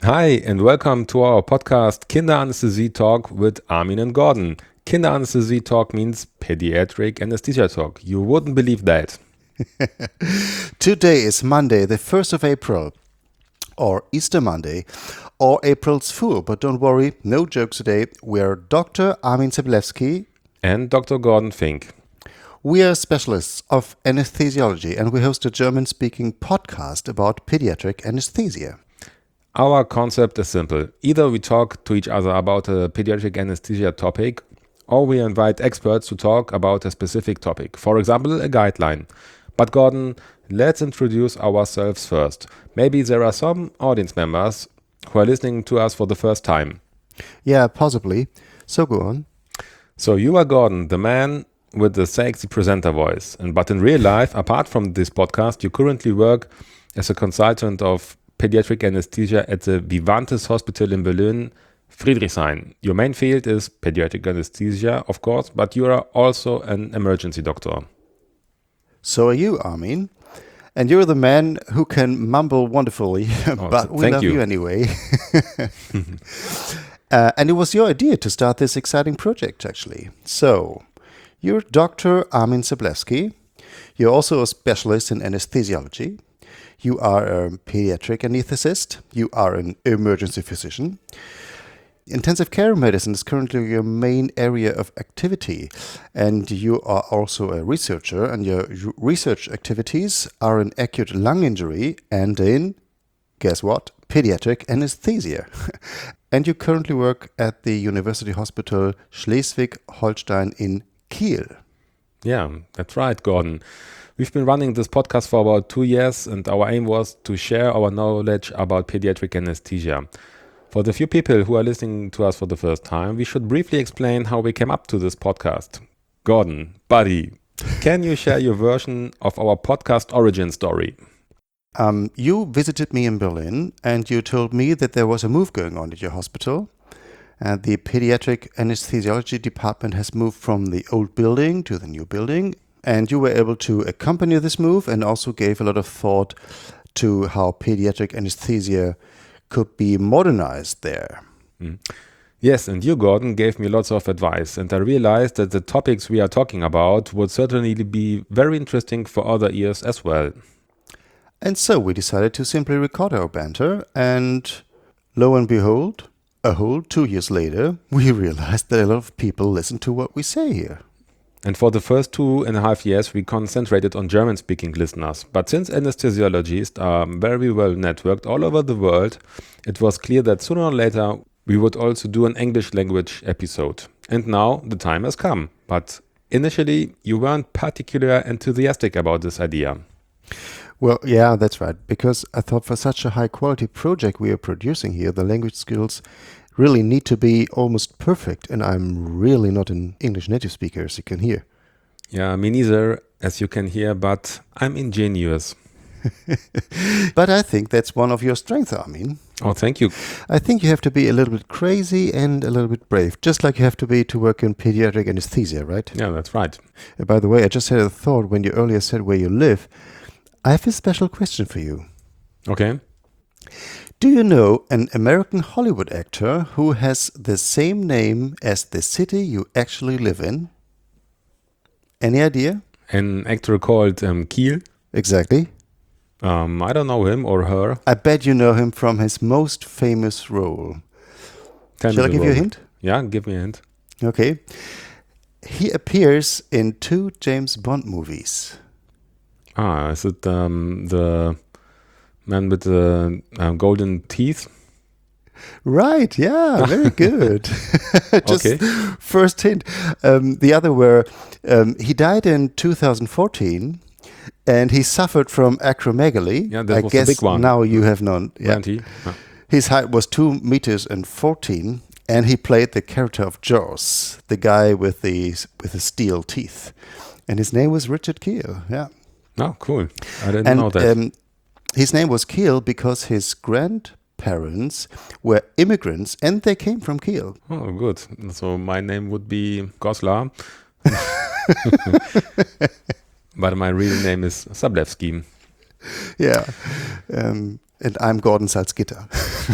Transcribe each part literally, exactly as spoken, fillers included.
Hi and welcome to our podcast Kinderanästhesie Talk with Armin and Gordon. Kinderanästhesie Talk means pediatric anesthesia talk. You wouldn't believe that. Today is Monday, the first of April, or Easter Monday, or April's Fool. But don't worry, no jokes today. We are Doctor Armin Zablewski and Doctor Gordon Fink. We are specialists of anesthesiology and we host a German-speaking podcast about pediatric anesthesia. Our concept is simple. Either we talk to each other about a pediatric anesthesia topic, or we invite experts to talk about a specific topic, for example, a guideline. But Gordon, let's introduce ourselves first. Maybe there are some audience members who are listening to us for the first time. Yeah, possibly. So go on. So you are Gordon, the man with the sexy presenter voice. And but in real life, apart from this podcast, you currently work as a consultant of pediatric anesthesia at the Vivantes Hospital in Berlin, Friedrichshain. Your main field is pediatric anesthesia, of course, but you are also an emergency doctor. So are you, Armin. And you're the man who can mumble wonderfully, Oh, but we thank love you. you anyway. uh, and it was your idea to start this exciting project, actually. So, you're Doctor Armin Zablewski. You're also a specialist in anesthesiology. You are a pediatric anesthetist. You are an emergency physician. Intensive care medicine is currently your main area of activity, and you are also a researcher, and your r- research activities are in acute lung injury and in, guess what, pediatric anesthesia. And you currently work at the University Hospital Schleswig-Holstein in Kiel. Yeah, that's right, Gordon. We've been running this podcast for about two years, and our aim was to share our knowledge about pediatric anesthesia. For the few people who are listening to us for the first time, we should briefly explain how we came up to this podcast. Gordon, buddy, can you share your version of our podcast origin story? Um, you visited me in Berlin, and you told me that there was a move going on at your hospital. And the pediatric anesthesiology department has moved from the old building to the new building. And you were able to accompany this move and also gave a lot of thought to how pediatric anesthesia could be modernized there. Mm. Yes, and you, Gordon, gave me lots of advice, and I realized that the topics we are talking about would certainly be very interesting for other ears as well. And so we decided to simply record our banter, and lo and behold, a whole two years later, we realized that a lot of people listen to what we say here. And for the first two and a half years, we concentrated on German-speaking listeners. But since anesthesiologists are very well networked all over the world, it was clear that sooner or later we would also do an English language episode. And now the time has come. But initially, you weren't particularly enthusiastic about this idea. Well, yeah, that's right. Because I thought for such a high-quality project we are producing here, the language skills really need to be almost perfect, and I'm really not an English native speaker, as you can hear. Yeah, me neither, as you can hear, but I'm ingenious. But I think that's one of your strengths, Armin. Oh, thank you. I think you have to be a little bit crazy and a little bit brave, just like you have to be to work in pediatric anesthesia, right? Yeah, that's right. Uh, by the way, I just had a thought when you earlier said where you live. I have a special question for you. Okay. Do you know an American Hollywood actor who has the same name as the city you actually live in? Any idea? An actor called um, Kiel. Exactly. Um, I don't know him or her. I bet you know him from his most famous role. Tell Shall I me give the you a role. hint? Yeah, give me a hint. Okay. He appears in two James Bond movies. Ah, is it um, the man with the uh, golden teeth? Right, yeah, very good. Just Okay. first hint. Um, the other were, um, he died in two thousand fourteen and he suffered from acromegaly. Yeah, that I was the guess big one. now you have known. Yeah. Weren't he? Ah. His height was two meters and fourteen, and he played the character of Jaws, the guy with the with the steel teeth. And his name was Richard Kiel. Yeah. Oh, cool. I didn't And know that. um, his name was Kiel because his grandparents were immigrants and they came from Kiel. Oh, good. So my name would be Goslar. But my real name is Zablewski. Yeah. Um, and I'm Gordon Salzgitter.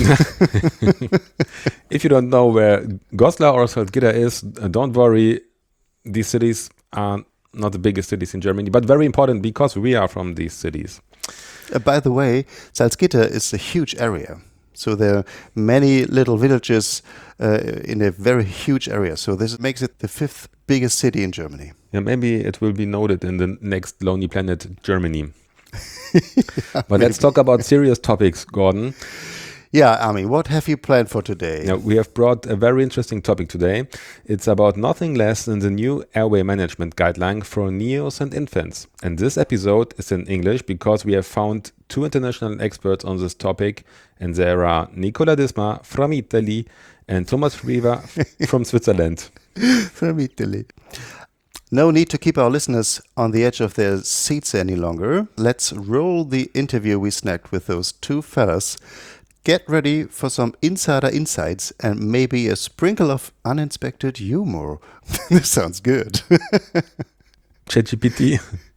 If you don't know where Goslar or Salzgitter is, uh, don't worry. These cities are not the biggest cities in Germany, but very important because we are from these cities. Uh, by the way, Salzgitter is a huge area. So there are many little villages uh, in a very huge area. So this makes it the fifth biggest city in Germany. Yeah, maybe it will be noted in the next Lonely Planet Germany. But maybe. Let's talk about serious topics, Gordon. Yeah, Ami, what have you planned for today? Now, we have brought a very interesting topic today. It's about nothing less than the new airway management guideline for neos and infants. And this episode is in English because we have found two international experts on this topic, and there are Nicola Disma from Italy and Thomas Riva from Switzerland. From Italy. No need to keep our listeners on the edge of their seats any longer. Let's roll the interview we snagged with those two fellas. Get ready for some insider insights and maybe a sprinkle of uninspected humor. This sounds good. ChatGPT.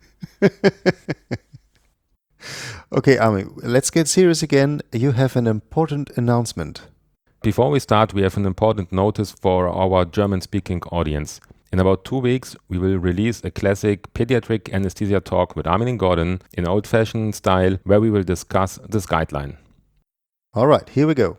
Okay, Ami, let's get serious again. You have an important announcement. Before we start, we have an important notice for our German-speaking audience. In about two weeks, we will release a classic pediatric anesthesia talk with Armin and Gordon in old-fashioned style where we will discuss this guideline. All right, here we go.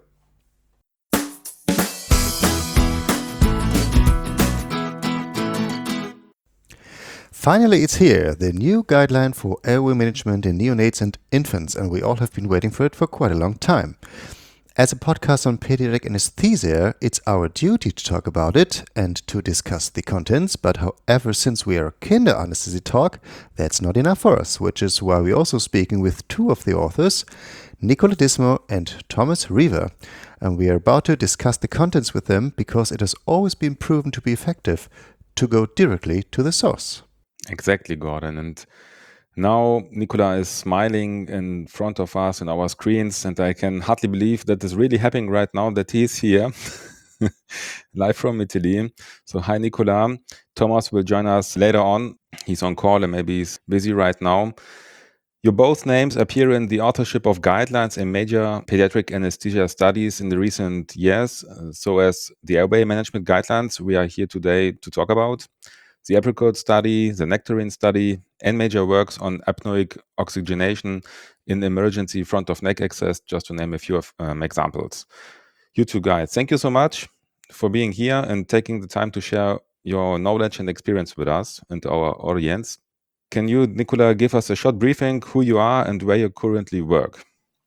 Finally, it's here, the new guideline for airway management in neonates and infants, and we all have been waiting for it for quite a long time. As a podcast on pediatric anesthesia, it's our duty to talk about it and to discuss the contents, but however, since we are a kinder anesthesia talk, that's not enough for us, which is why we're also speaking with two of the authors, Nicola Disma and Thomas Riva, and we are about to discuss the contents with them because it has always been proven to be effective to go directly to the source. Exactly, Gordon. And now Nicola is smiling in front of us in our screens, and I can hardly believe that is really happening right now, that he's here, live from Italy. So hi, Nicola. Thomas will join us later on. He's on call and maybe he's busy right now. Your both names appear in the authorship of guidelines in major pediatric anesthesia studies in the recent years. Uh, so as the airway management guidelines we are here today to talk about, the Apricot study, the Nectarine study, and major works on apnoic oxygenation in emergency front of neck access, just to name a few of um, examples. You two guys, thank you so much for being here and taking the time to share your knowledge and experience with us and our audience. Can you, Nicola, give us a short briefing who you are and where you currently work?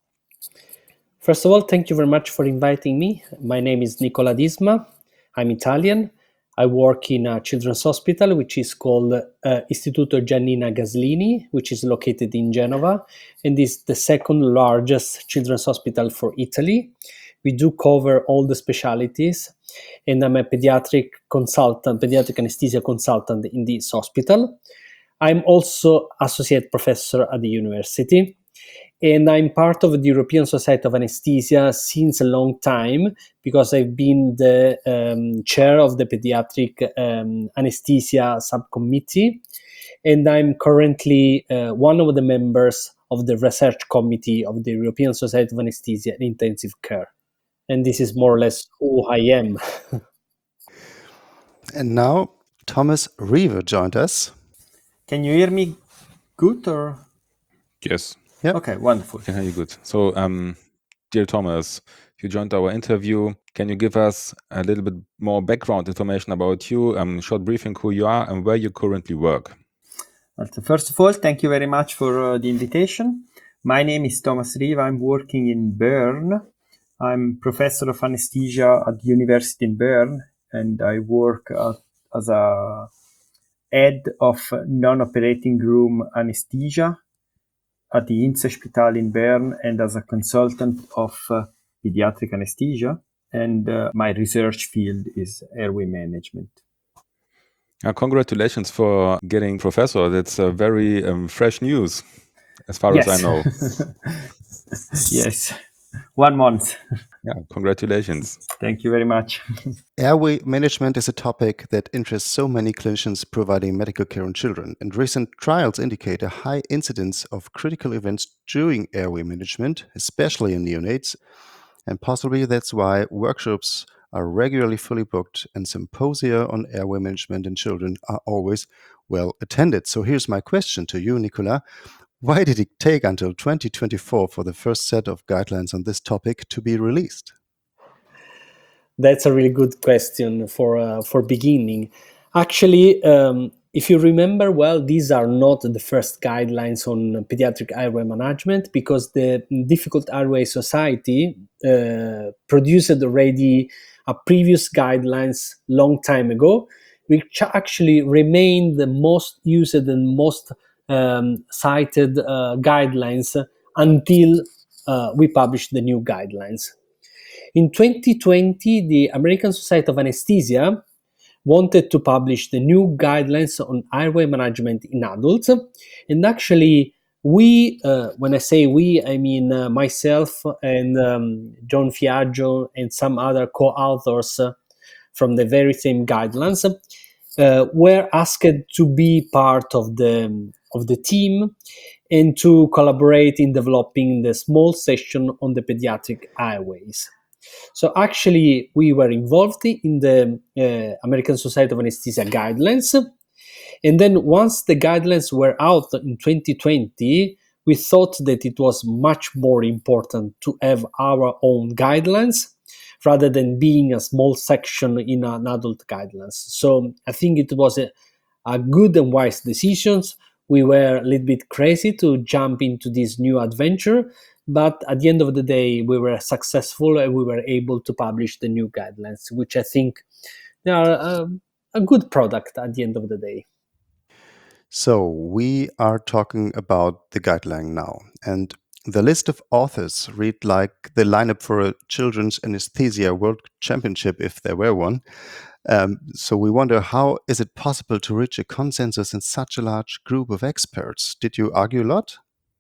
First of all, thank you very much for inviting me. My name is Nicola Disma. I'm Italian. I work in a children's hospital, which is called uh, Istituto Giannina Gaslini, which is located in Genova, and is the second largest children's hospital for Italy. We do cover all the specialties, and I'm a pediatric consultant, pediatric anesthesia consultant in this hospital. I'm also associate professor at the university, and I'm part of the European Society of Anesthesia since a long time because I've been the um, chair of the pediatric um, anesthesia subcommittee, and I'm currently uh, one of the members of the research committee of the European Society of Anesthesia and Intensive Care. And this is more or less who I am. And now Thomas Riva joined us. Can you hear me good or? Yes. Yep. Okay, wonderful. I can hear you good. So, um, dear Thomas, you joined our interview. Can you give us a little bit more background information about you, um, short briefing who you are and where you currently work? Well, so first of all, thank you very much for uh, the invitation. My name is Thomas Riva. I'm working in Bern. I'm professor of anesthesia at the university in Bern, and I work uh, as a head of non-operating room anesthesia at the Inselspital in Bern and as a consultant of uh, pediatric anesthesia. And uh, my research field is airway management. Uh, congratulations for getting professor. That's uh, very um, fresh news, as far yes. as I know. Yes, one month. Yeah, congratulations. Thank you very much. Airway management is a topic that interests so many clinicians providing medical care on children, and recent trials indicate a high incidence of critical events during airway management, especially in neonates, and possibly that's why workshops are regularly fully booked and symposia on airway management in children are always well attended. So here's my question to you, Nicola. Why did it take until twenty twenty-four for the first set of guidelines on this topic to be released? That's a really good question for uh, for beginning. Actually, um, if you remember well, these are not the first guidelines on pediatric airway management, because the Difficult Airway Society uh, produced already a previous guidelines long time ago, which actually remain the most used and most um, cited uh, guidelines until uh, we published the new guidelines. In twenty twenty, the American Society of Anesthesia wanted to publish the new guidelines on airway management in adults. And actually, we, uh, when I say we, I mean uh, myself and um, John Fiaggio and some other co-authors uh, from the very same guidelines, uh, were asked to be part of the, of the team and to collaborate in developing the small section on the pediatric airways. So actually, we were involved in the uh, American Society of Anesthesia guidelines. And then once the guidelines were out in twenty twenty, we thought that it was much more important to have our own guidelines rather than being a small section in an adult guidelines. So I think it was a, a good and wise decision. We were a little bit crazy to jump into this new adventure, but at the end of the day, we were successful and we were able to publish the new guidelines, which I think they are a, a good product at the end of the day. So we are talking about the guideline now, and the list of authors read like the lineup for a children's anesthesia world championship, if there were one. Um, so we wonder, how is it possible to reach a consensus in such a large group of experts? Did you argue a lot?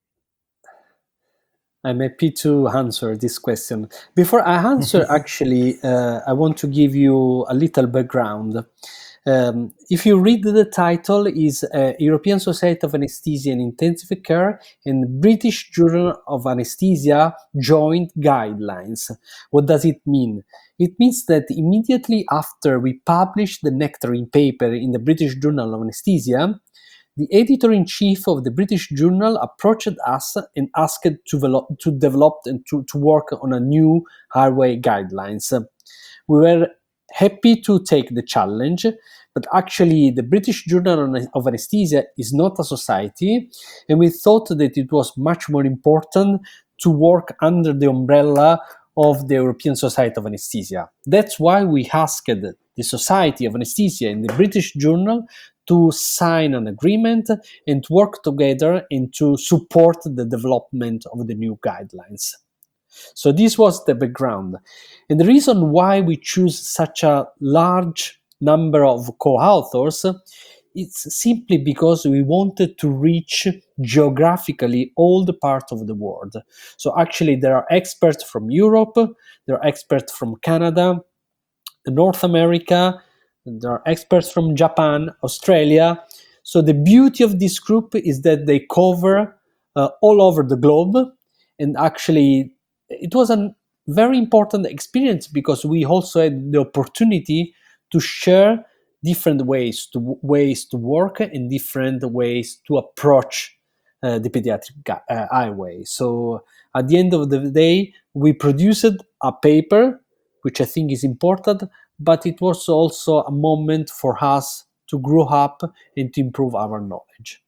I'm happy to answer this question. Before I answer, actually, uh, I want to give you a little background. Um, if you read the title, is uh, European Society of Anesthesia and Intensive Care and British Journal of Anesthesia Joint Guidelines. What does it mean? It means that immediately after we published the Nectarine paper in the British Journal of Anesthesia, the editor-in-chief of the British Journal approached us and asked to develop, to develop and to, to work on a new airway guidelines. We were happy to take the challenge, but actually the British Journal of Anesthesia is not a society, and we thought that it was much more important to work under the umbrella of the European Society of Anesthesia. That's why we asked the Society of Anesthesia and the British Journal to sign an agreement and to work together and to support the development of the new guidelines. So this was the background. And the reason why we choose such a large number of co-authors, it's simply because we wanted to reach geographically all the parts of the world. So actually there are experts from Europe, there are experts from Canada, North America, there are experts from Japan, Australia. So the beauty of this group is that they cover uh, all over the globe. And actually, it was a very important experience because we also had the opportunity to share different ways to ways to work and different ways to approach uh, the pediatric uh, airway. So at the end of the day, we produced a paper, which I think is important, but it was also a moment for us to grow up and to improve our knowledge.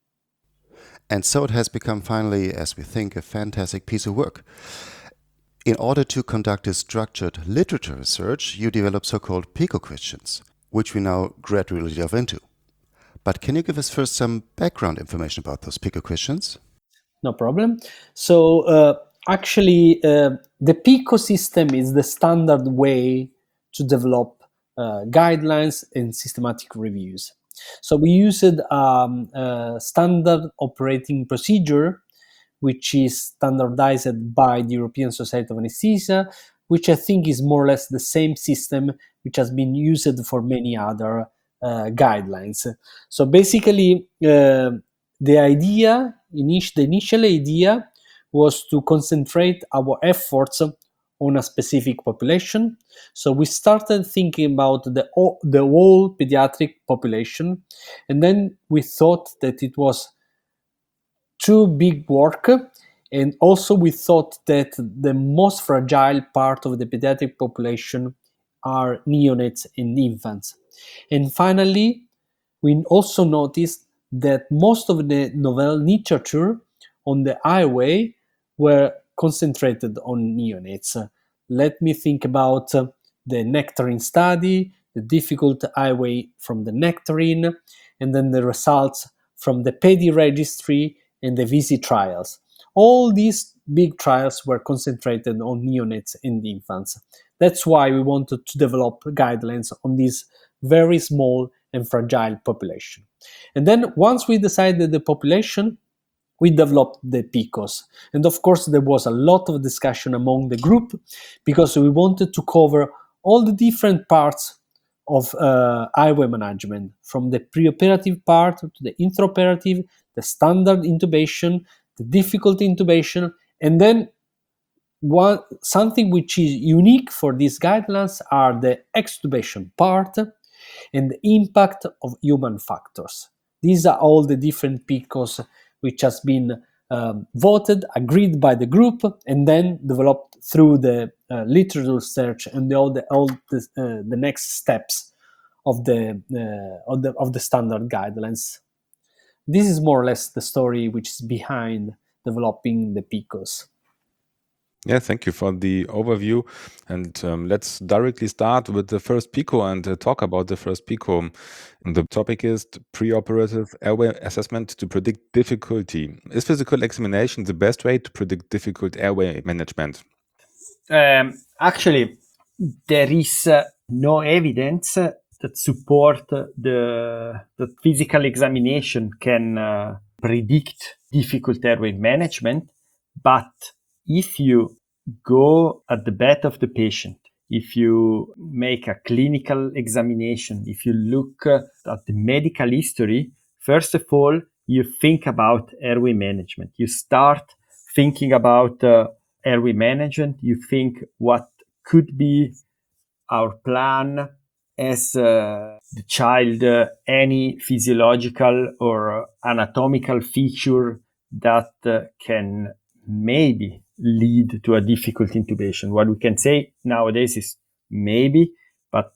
And so it has become finally, as we think, a fantastic piece of work. In order to conduct a structured literature research, you develop so-called PICO questions, which we now gradually delve into. But can you give us first some background information about those PICO questions? No problem. So uh, actually, uh, the PICO system is the standard way to develop uh, guidelines and systematic reviews. So we used um, a standard operating procedure, which is standardized by the European Society of Anesthesia, which I think is more or less the same system which has been used for many other uh, guidelines. So basically, uh, the idea, init- the initial idea was to concentrate our efforts on a specific population. So we started thinking about the, the whole pediatric population, and then we thought that it was too big work, and also we thought that the most fragile part of the pediatric population are neonates and infants. And finally, we also noticed that most of the novel literature on the airway were concentrated on neonates. Let me think about uh, the Nectarine study, the difficult airway from the Nectarine, and then the results from the PEDI registry and the VISI trials. All these big trials were concentrated on neonates and infants. That's why we wanted to develop guidelines on this very small and fragile population. And then once we decided the population, we developed the P I C O S. And of course, there was a lot of discussion among the group because we wanted to cover all the different parts of uh, airway management, from the preoperative part to the intraoperative, the standard intubation, the difficult intubation, and then one, something which is unique for these guidelines are the extubation part and the impact of human factors. These are all the different P I C O S which has been um, voted, agreed by the group, and then developed through the uh, literature search and the, all the all the, uh, the next steps of the uh, of the of the standard guidelines. This is more or less the story which is behind developing the P I C O S. Yeah, thank you for the overview. And um, let's directly start with the first P I C O and uh, talk about the first P I C O. And the topic is preoperative airway assessment to predict difficulty. Is physical examination the best way to predict difficult airway management? Um, actually, there is uh, no evidence uh, that support uh, the that physical examination can uh, predict difficult airway management. But if you go at the bed of the patient, if you make a clinical examination, if you look uh, at the medical history, first of all, you think about airway management. You start thinking about uh, airway management. You think what could be our plan as uh, the child, uh, any physiological or anatomical feature that uh, can maybe lead to a difficult intubation. What we can say nowadays is maybe, but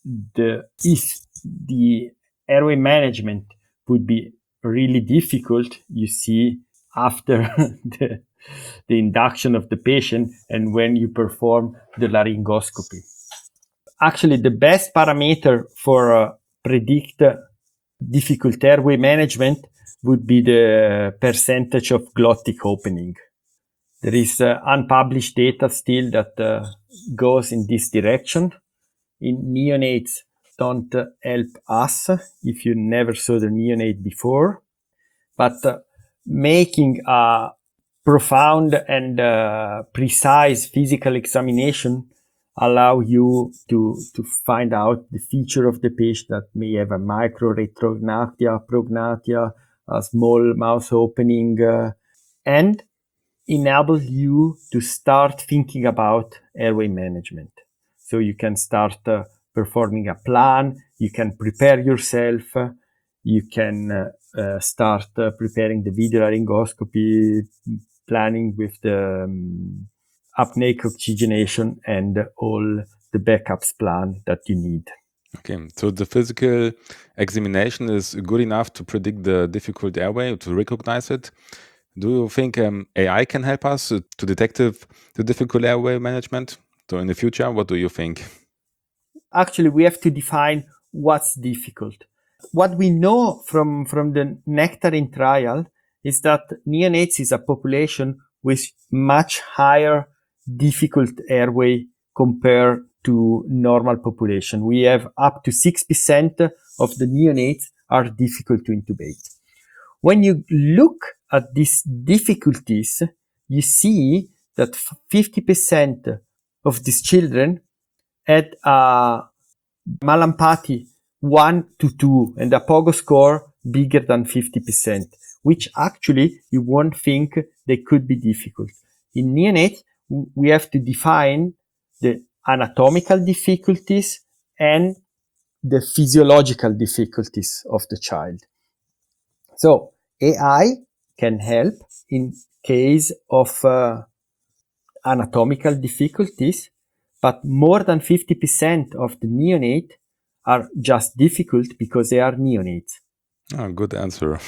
the if the airway management would be really difficult, you see after the, the induction of the patient and when you perform the laryngoscopy. Actually, the best parameter for uh, predict uh, difficult airway management would be the percentage of glottic opening. There is uh, unpublished data still that uh, goes in this direction. In neonates, don't uh, help us if you never saw the neonate before. But uh, making a profound and uh, precise physical examination allow you to, to find out the feature of the patient that may have a micro retrognathia, prognathia, a small mouth opening, uh, and enable you to start thinking about airway management. So you can start uh, performing a plan, you can prepare yourself, uh, you can uh, uh, start uh, preparing the video laryngoscopy, planning with the um, apneic oxygenation and all the backups plan that you need. Okay, so the physical examination is good enough to predict the difficult airway, to recognize it. Do you think um, A I can help us uh, to detect the difficult airway management? So in the future, what do you think? Actually, we have to define what's difficult. What we know from, from the Nectarine trial is that neonates is a population with much higher difficult airway compared to normal population. We have up to six percent of the neonates are difficult to intubate. When you look at these difficulties, you see that fifty percent of these children had a Mallampati one to two and a Pogo score bigger than fifty percent, which actually you won't think they could be difficult. In neonate, we have to define the anatomical difficulties and the physiological difficulties of the child. So A I can help in case of uh, anatomical difficulties, but more than fifty percent of the neonate are just difficult because they are neonates. Oh, good answer.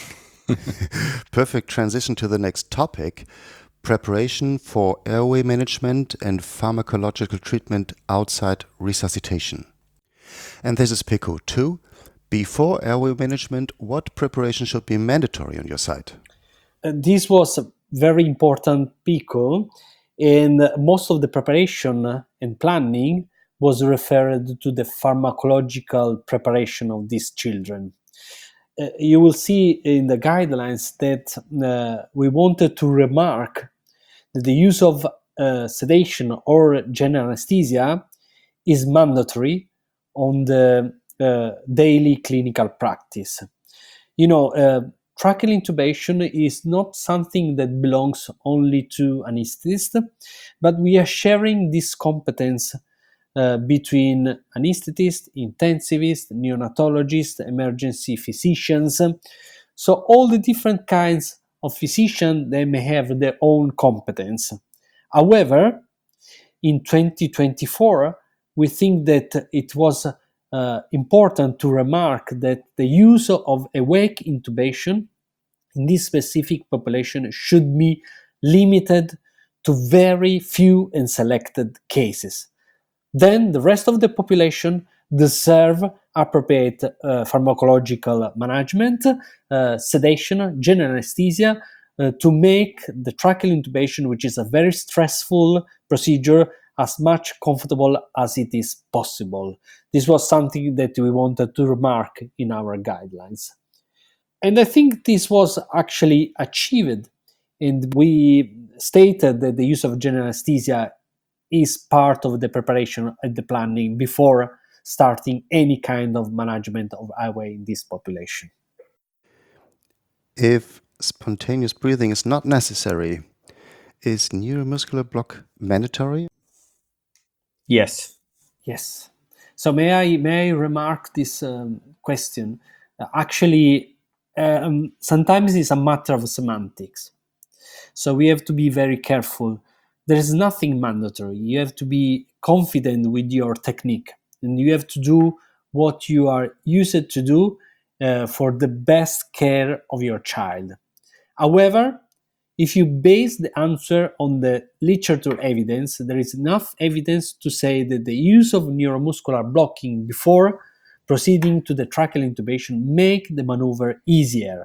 Perfect transition to the next topic, preparation for airway management and pharmacological treatment outside resuscitation. And this is PICO two. Before airway management, what preparation should be mandatory on your side? Uh, this was a very important PICO, and most of the preparation and planning was referred to the pharmacological preparation of these children. Uh, you will see in the guidelines that uh, we wanted to remark that the use of uh, sedation or general anesthesia is mandatory on the uh, daily clinical practice. You know, uh, tracheal intubation is not something that belongs only to anesthetists, but we are sharing this competence uh, between anesthetists, intensivists, neonatologists, emergency physicians. So all the different kinds of physicians, they may have their own competence. However, in twenty twenty-four, we think that it was uh, important to remark that the use of awake intubation in this specific population should be limited to very few and selected cases. Then the rest of the population deserve appropriate uh, pharmacological management, uh, sedation, general anesthesia, uh, to make the tracheal intubation, which is a very stressful procedure, as much comfortable as it is possible. This was something that we wanted to remark in our guidelines. And I think this was actually achieved. And we stated that the use of general anesthesia is part of the preparation and the planning before starting any kind of management of airway in this population. If spontaneous breathing is not necessary, is neuromuscular block mandatory? Yes. Yes. So may I may I remark this um, question? Uh, actually, um, sometimes it's a matter of semantics. So we have to be very careful. There is nothing mandatory. You have to be confident with your technique, and you have to do what you are used to do uh, for the best care of your child. However, if you base the answer on the literature evidence, there is enough evidence to say that the use of neuromuscular blocking before proceeding to the tracheal intubation make the maneuver easier.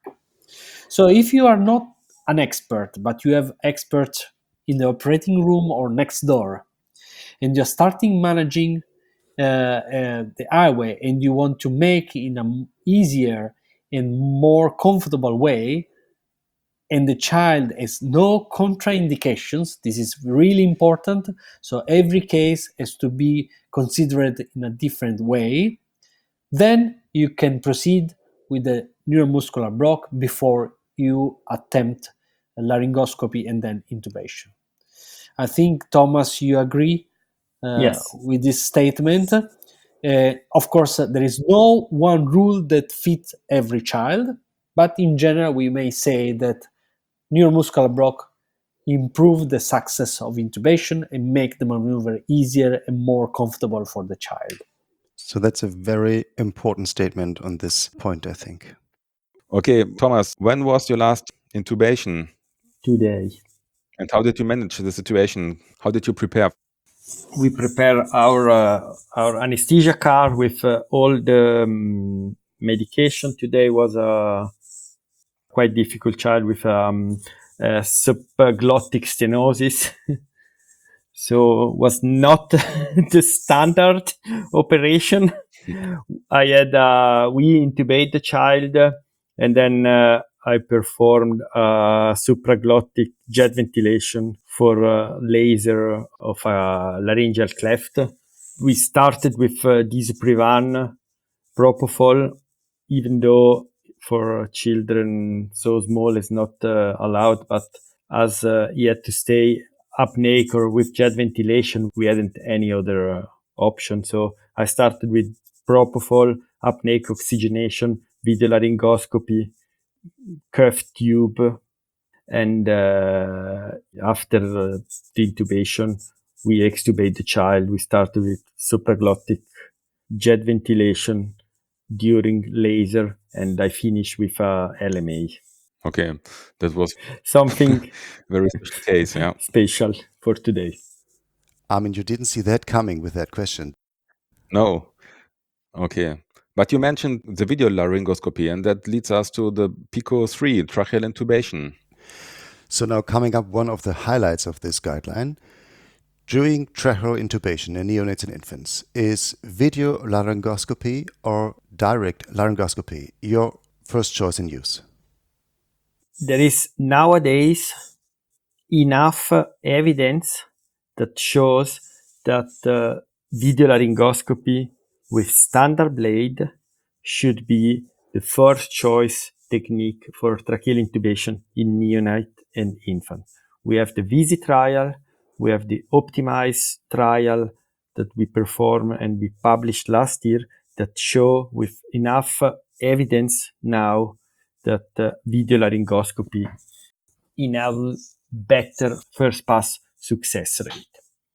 So if you are not an expert, but you have experts in the operating room or next door, and you're starting managing uh, uh, the airway, and you want to make in an easier and more comfortable way, and the child has no contraindications, this is really important. So every case has to be considered in a different way. Then you can proceed with the neuromuscular block before you attempt a laryngoscopy and then intubation. I think, Thomas, you agree uh, Yes. with this statement. Uh, of course, uh, there is no one rule that fits every child, but in general, we may say that neuromuscular block improve the success of intubation and make the maneuver easier and more comfortable for the child. So that's a very important statement on this point, I think. Okay, Thomas, when was your last intubation? Today. And how did you manage the situation? How did you prepare? We prepare our uh, our anesthesia car with uh, all the um, medication. Today was a quite difficult child with um, a subglottic stenosis. So was not the standard operation. I had uh, we intubate the child, and then uh, I performed uh, supraglottic jet ventilation for uh, laser of a laryngeal cleft. We started with uh, disoprivan, propofol, even though for children so small is not uh, allowed, but as uh, he had to stay apneic or with jet ventilation, we hadn't any other uh, option. So I started with propofol, apneic oxygenation, video laryngoscopy, cuff tube, and uh, after uh, the intubation, we extubate the child. We started with supraglottic jet ventilation during laser, and I finished with a L M A. Okay, that was something very special case, yeah. special for today. I mean, you didn't see that coming with that question. No. Okay. But you mentioned the video laryngoscopy, and that leads us to the PICO three, tracheal intubation. So now coming up one of the highlights of this guideline, during tracheal intubation in neonates and infants, is video laryngoscopy or direct laryngoscopy your first choice in use? There is nowadays enough evidence that shows that uh, video laryngoscopy with standard blade should be the first choice technique for tracheal intubation in neonate and infant. We have the VISI trial, we have the OPTIMIZE trial that we performed and we published last year that show with enough evidence now that uh, video laryngoscopy enables better first pass success rate.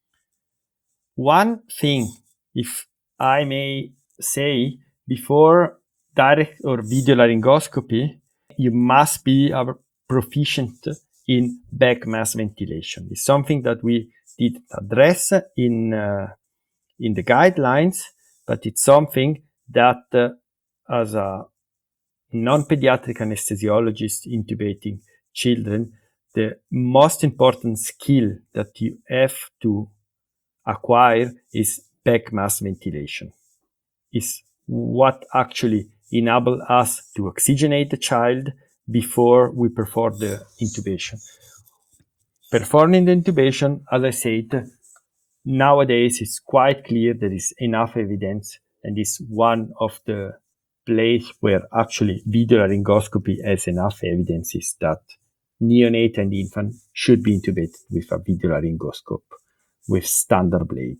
One thing, if I may say, before direct or video laryngoscopy, you must be proficient in back mass ventilation. It's something that we did address in uh, in the guidelines, but it's something that uh, as a non-pediatric anesthesiologist intubating children, the most important skill that you have to acquire is back mass ventilation. Is what actually enables us to oxygenate the child before we perform the intubation. Performing the intubation, as I said, nowadays it's quite clear there is enough evidence, and is one of the place where actually video laryngoscopy has enough evidence is that neonate and infant should be intubated with a video laryngoscope with standard blade.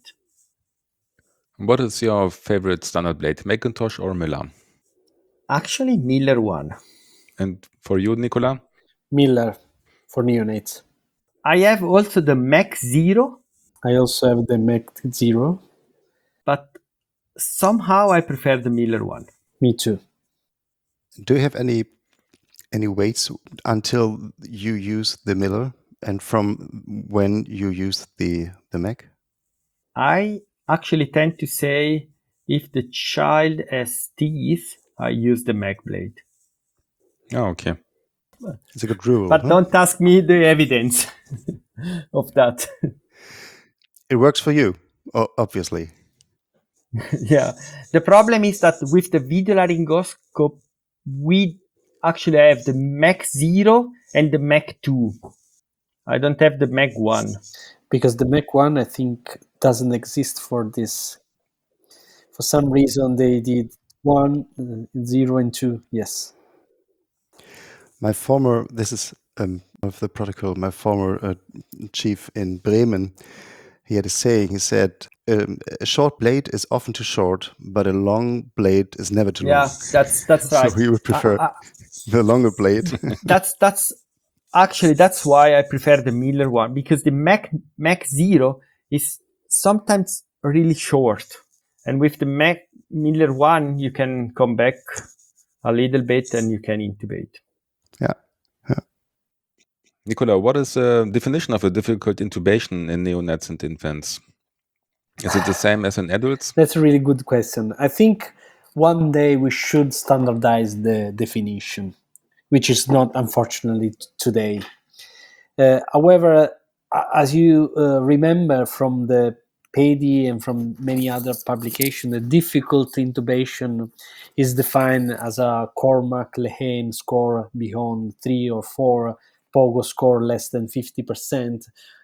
What is your favorite standard blade, McIntosh or Miller? Actually, Miller one. And for you, Nicola? Miller for neonates. I have also the Mac Zero. I also have the Mac Zero. But somehow I prefer the Miller one. Me too. Do you have any any weights until you use the Miller and from when you use the, the Mac? I actually tend to say if the child has teeth, I use the Mac blade. Oh, okay. It's a good rule. But huh? don't ask me the evidence of that. It works for you, obviously. Yeah. The problem is that with the video laryngoscope, we actually have the Mac Zero and the Mac Two. I don't have the Mac One. Because the Mac One, I think, doesn't exist for this. For some reason, they did one, uh, zero, and two. Yes. My former, this is um, of the protocol, my former uh, chief in Bremen, he had a saying, he said, um, a short blade is often too short, but a long blade is never too Yeah, long. that's that's right. So we would prefer I, I, the longer blade. that's that's actually that's why I prefer the Miller one, because the Mac Mac Zero is sometimes really short, and with the Mac Miller one you can come back a little bit and you can intubate. Yeah. yeah. Nicola, what is the definition of a difficult intubation in neonates and infants? Is it the same as in adults? That's a really good question. I think one day we should standardize the definition, which is not, unfortunately, t- today. Uh, however, as you uh, remember from the P E D I and from many other publications, the difficult intubation is defined as a Cormac-Lehane score beyond three or four, POGO score less than fifty percent,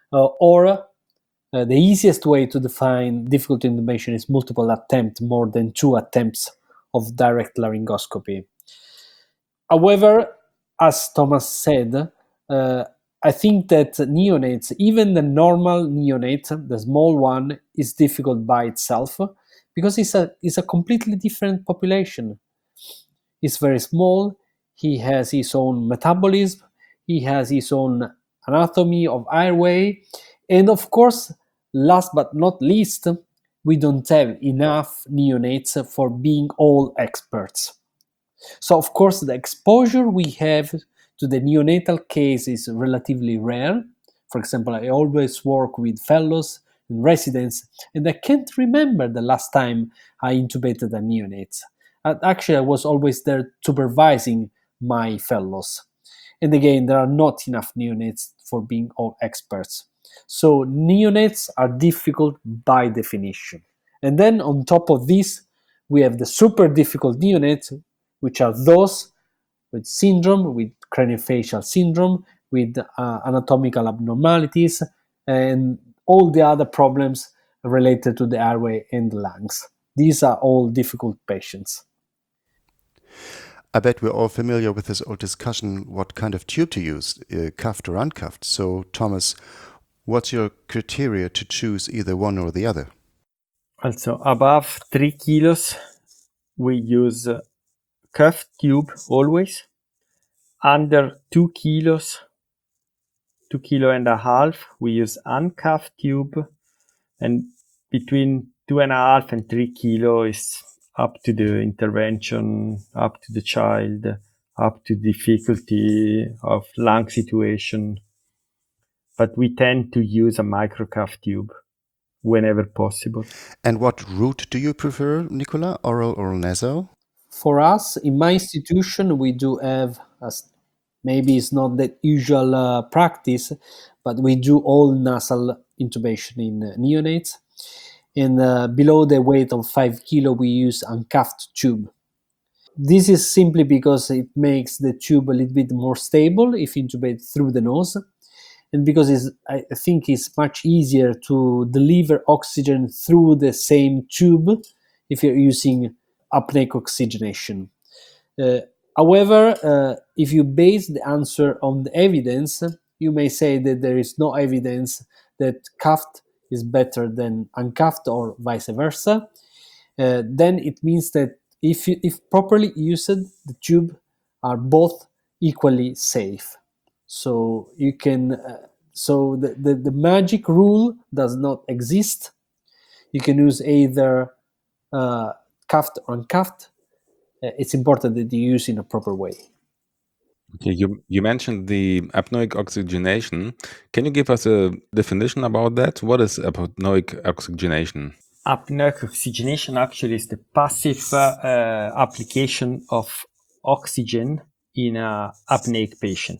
uh, or uh, the easiest way to define difficult intubation is multiple attempt, more than two attempts of direct laryngoscopy. However, as Thomas said, uh, I think that neonates, even the normal neonate, the small one, is difficult by itself because it's a, it's a completely different population. He's very small, he has his own metabolism, he has his own anatomy of airway, and of course, last but not least, we don't have enough neonates for being all experts. So, of course, the exposure we have to the neonatal case is relatively rare. For example, I always work with fellows and residents, and I can't remember the last time I intubated a neonate. Uh, Actually, I was always there supervising my fellows. And again, there are not enough neonates for being all experts. So, neonates are difficult by definition. And then on top of this, we have the super difficult neonates, which are those with syndrome, with craniofacial syndrome, with uh, anatomical abnormalities, and all the other problems related to the airway and the lungs. These are all difficult patients. I bet we're all familiar with this old discussion what kind of tube to use, uh, cuffed or uncuffed. So, Thomas, what's your criteria to choose either one or the other? Also, above three kilos, we use uh, cuffed tube always. Under two kilos, two kilo and a half, we use uncuffed tube. And between two and a half and three kilo is up to the intervention, up to the child, up to difficulty of lung situation. But we tend to use a microcuff tube whenever possible. And what route do you prefer, Nicola? Oral or nasal? For us, in my institution, we do have, as maybe it's not the usual uh, practice, but we do all nasal intubation in uh, neonates. And uh, below the weight of five kilo, we use uncuffed tube. This is simply because it makes the tube a little bit more stable if intubated through the nose, and because it's, I think it's much easier to deliver oxygen through the same tube if you're using apneic oxygenation. Uh, however, uh, if you base the answer on the evidence, you may say that there is no evidence that cuffed is better than uncuffed or vice versa. Uh, then it means that if, you, if properly used, the tube are both equally safe. So you can, uh, so the, the, the magic rule does not exist. You can use either uh, cuffed or uncuffed. Uh, it's important that you use in a proper way. Okay, you you mentioned the apnoic oxygenation. Can you give us a definition about that? What is apnoic oxygenation? Apneic oxygenation actually is the passive uh, application of oxygen in an apneic patient.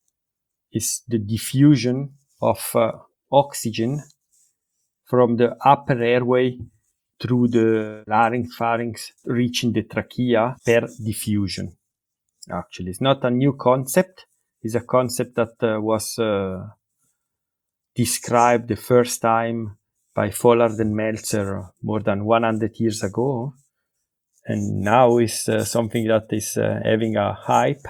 It's the diffusion of uh, oxygen from the upper airway through the larynx, pharynx, reaching the trachea per diffusion. Actually, it's not a new concept. It's a concept that uh, was uh, described the first time by Follard and Meltzer more than one hundred years ago. And now is uh, something that is uh, having a hype.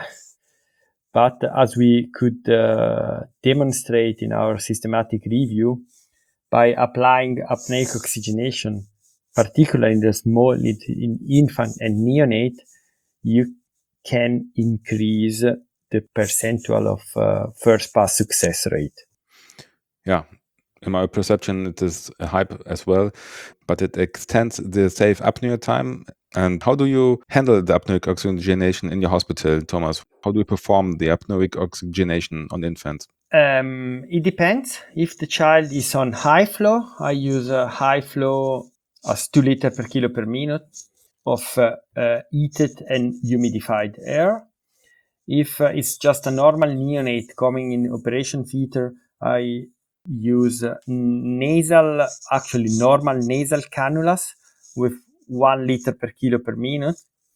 But as we could uh, demonstrate in our systematic review, by applying apneic oxygenation, particularly in the small, in infant and neonate, you can increase the percentual of uh, first pass success rate. Yeah, in my perception, it is a hype as well, but it extends the safe apnea time. And how do you handle the apneic oxygenation in your hospital, Thomas? How do you perform the apneic oxygenation on infants? Um, it depends. If the child is on high flow, I use a high flow as two liter per kilo per minute of uh, uh, heated and humidified air. If uh, it's just a normal neonate coming in operation theater, I use uh, nasal, actually normal nasal cannulas with one liter per kilo per minute.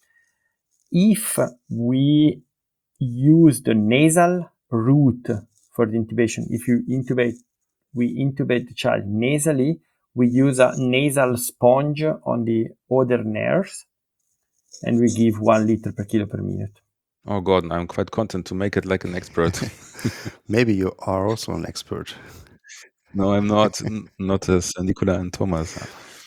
If we use the nasal route for the intubation, if you intubate we intubate the child nasally, we use a nasal sponge on the other nerves, and we give one liter per kilo per minute. Oh, Gordon, I'm quite content to make it like an expert. Maybe you are also an expert. No, I'm not. N- not as Nicola and Thomas.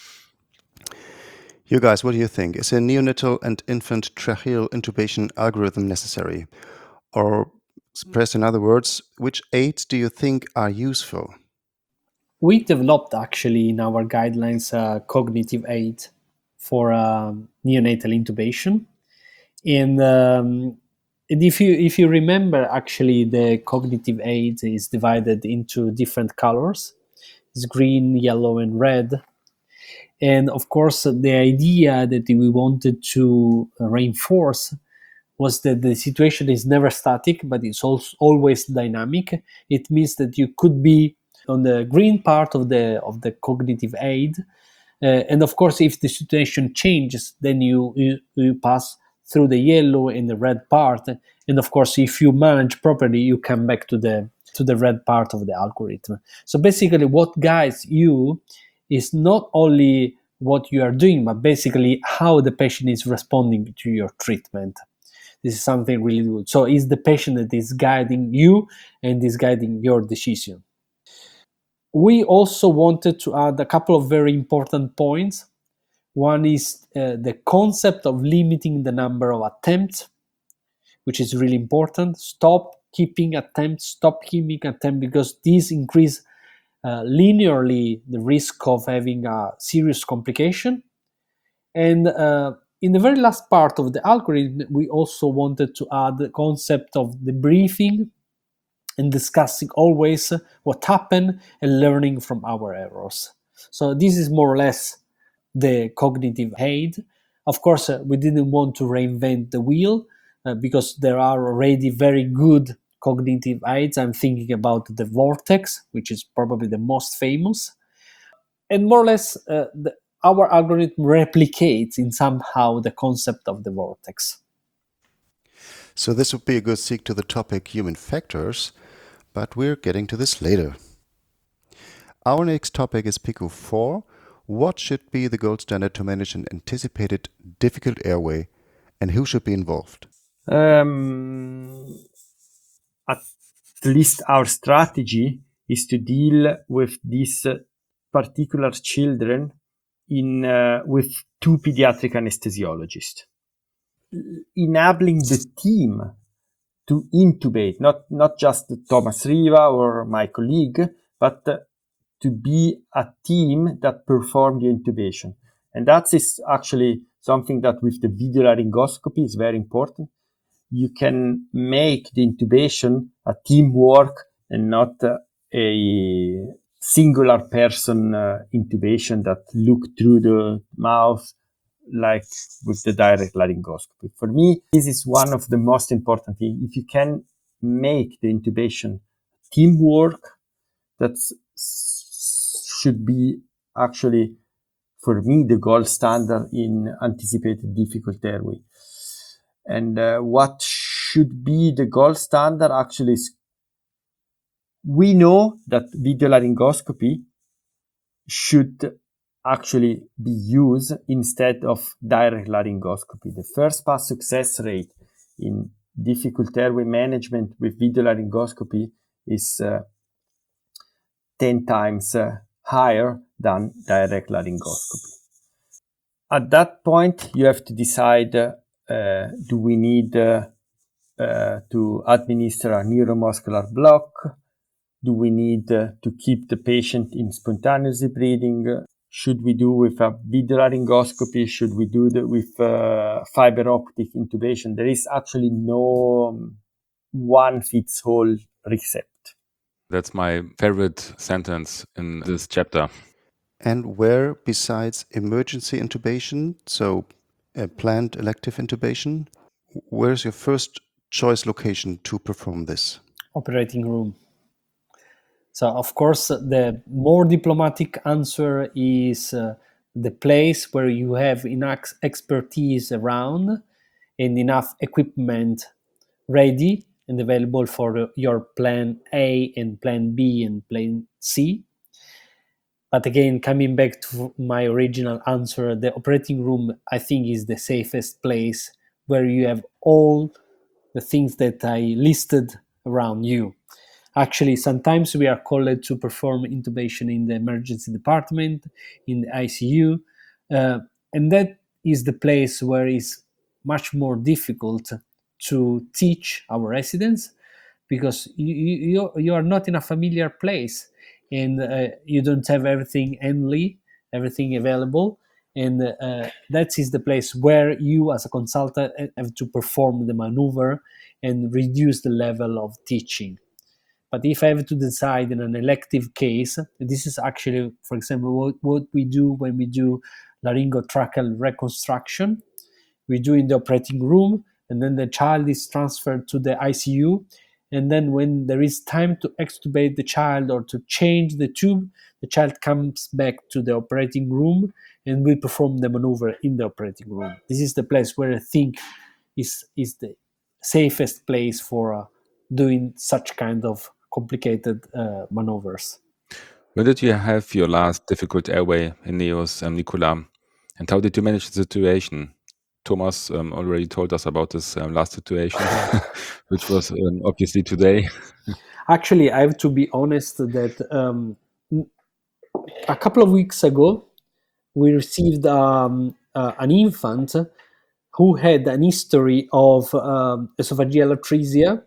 You guys, what do you think? Is a neonatal and infant tracheal intubation algorithm necessary? Or, expressed in other words, which aids do you think are useful? We developed actually in our guidelines a cognitive aid for um, neonatal intubation. And, um, and if you if you remember, actually the cognitive aid is divided into different colors. It's green, yellow, and red. And of course, the idea that we wanted to reinforce was that the situation is never static, but it's also always dynamic. It means that you could be on the green part of the of the cognitive aid, uh, and of course, if the situation changes, then you, you you pass through the yellow and the red part. And of course, if you manage properly, you come back to the to the red part of the algorithm. So basically, what guides you is not only what you are doing, but basically how the patient is responding to your treatment. This is something really good. So it's the patient that is guiding you and is guiding your decision. We also wanted to add a couple of very important points. One is uh, the concept of limiting the number of attempts, which is really important. Stop keeping attempts, stop keeping attempts, because these increase uh, linearly the risk of having a serious complication. And uh, in the very last part of the algorithm, we also wanted to add the concept of debriefing and discussing always what happened and learning from our errors. So this is more or less the cognitive aid. Of course, uh, we didn't want to reinvent the wheel uh, because there are already very good cognitive aids. I'm thinking about the Vortex, which is probably the most famous. And more or less, uh, the, our algorithm replicates in somehow the concept of the Vortex. So this would be a good seek to the topic human factors, but we're getting to this later. Our next topic is P I C O four. What should be the gold standard to manage an anticipated difficult airway, and who should be involved? Um, at least our strategy is to deal with these uh, particular children in uh, with two pediatric anesthesiologists, enabling the team to intubate, not, not just Thomas Riva or my colleague, but uh, to be a team that perform the intubation. And that is actually something that with the video laryngoscopy is very important. You can make the intubation a teamwork and not uh, a singular person uh, intubation that look through the mouth like with the direct laryngoscopy. For me, this is one of the most important things. If you can make the intubation teamwork, that should be actually, for me, the gold standard in anticipated difficult airway. And uh, what should be the gold standard actually is, we know that video laryngoscopy should actually be used instead of direct laryngoscopy. The first pass success rate in difficult airway management with video laryngoscopy is uh, ten times uh, higher than direct laryngoscopy. At that point, you have to decide, uh, uh, do we need uh, uh, to administer a neuromuscular block? Do we need uh, to keep the patient in spontaneously breathing? Should we do with a video laryngoscopy? Should we do the, with uh, fiber optic intubation? There is actually no um, one fits all recept. That's my favorite sentence in this chapter. And where, besides emergency intubation, so a planned elective intubation, where's your first choice location to perform this? Operating room. So, of course, the more diplomatic answer is uh, the place where you have enough expertise around and enough equipment ready and available for your plan A and plan B and plan see. But again, coming back to my original answer, the operating room, I think, is the safest place where you have all the things that I listed around you. Actually, sometimes we are called to perform intubation in the emergency department, in the I C U, uh, and that is the place where it's much more difficult to teach our residents, because you, you, you are not in a familiar place, and uh, you don't have everything handy, everything available. And uh, that is the place where you as a consultant have to perform the maneuver and reduce the level of teaching. But if I have to decide in an elective case, this is actually, for example, what, what we do when we do laryngotracheal reconstruction. We do in the operating room, and then the child is transferred to the I C U. And then when there is time to extubate the child or to change the tube, the child comes back to the operating room and we perform the maneuver in the operating room. This is the place where I think is, is the safest place for uh, doing such kind of complicated uh, maneuvers. When did you have your last difficult airway in NEOS, um, Nicola? And how did you manage the situation? Thomas um, already told us about this um, last situation, which was um, obviously today. Actually, I have to be honest that um, a couple of weeks ago, we received um, uh, an infant who had an history of um, esophageal atresia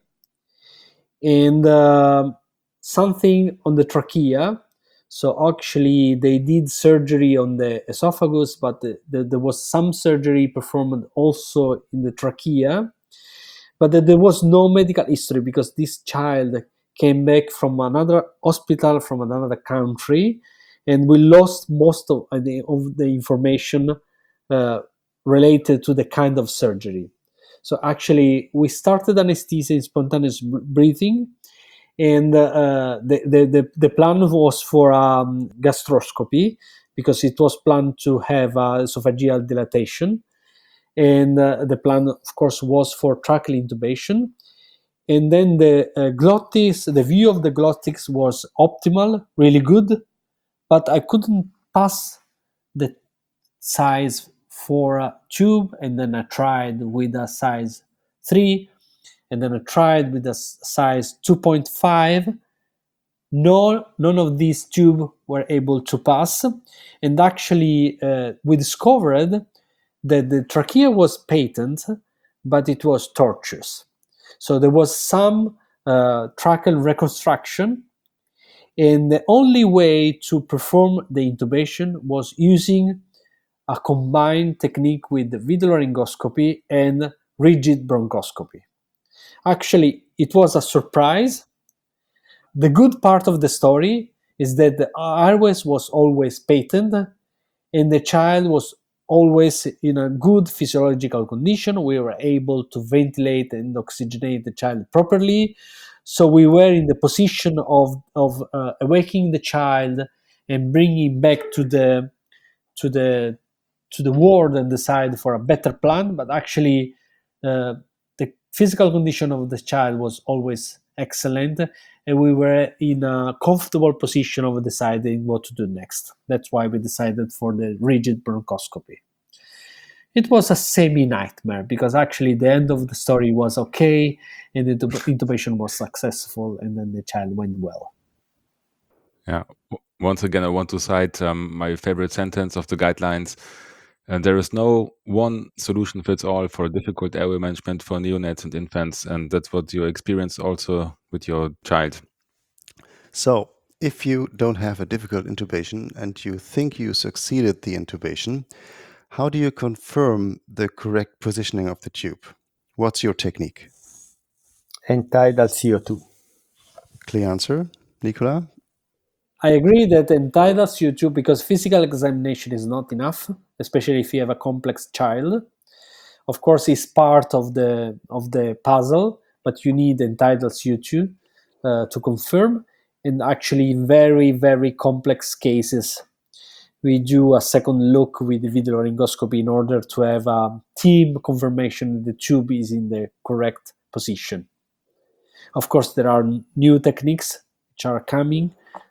and uh, something on the trachea. So actually, they did surgery on the esophagus, but the, the, there was some surgery performed also in the trachea. But there was no medical history because this child came back from another hospital from another country, and we lost most of the, of the information uh, related to the kind of surgery. So actually, we started anesthesia in spontaneous breathing, and uh, the, the, the, the plan was for um, gastroscopy because it was planned to have uh, esophageal dilatation. And uh, the plan, of course, was for tracheal intubation. And then the uh, glottis, the view of the glottis was optimal, really good, but I couldn't pass the size for a tube, and then I tried with a size three, and then I tried with a size two point five. No, none of these tubes were able to pass. And actually, uh, we discovered that the trachea was patent, but it was tortuous. So there was some uh, tracheal reconstruction, and the only way to perform the intubation was using a combined technique with video laryngoscopy and rigid bronchoscopy. Actually, it was a surprise. The good part of the story is that the airways was always patent, and the child was always in a good physiological condition. We were able to ventilate and oxygenate the child properly. So we were in the position of, of uh, awakening the child and bringing back to the to the to the ward and decide for a better plan. But actually, uh, the physical condition of the child was always excellent, and we were in a comfortable position of deciding what to do next. That's why we decided for the rigid bronchoscopy. It was a semi-nightmare because actually the end of the story was okay, and the intubation was successful, and then the child went well. Yeah. Once again, I want to cite um, my favorite sentence of the guidelines. And there is no one solution fits all for difficult airway management for neonates and infants. And that's what you experienced also with your child. So if you don't have a difficult intubation and you think you succeeded the intubation, how do you confirm the correct positioning of the tube? What's your technique? End-tidal C O two. Clear answer, Nicola? I agree that end-tidal C O two, because physical examination is not enough, especially if you have a complex child. Of course, it's part of the of the puzzle, but you need end-tidal C O two uh, to confirm. And actually, in very, very complex cases, we do a second look with the video laryngoscopy in order to have a team confirmation that the tube is in the correct position. Of course, there are new techniques which are coming,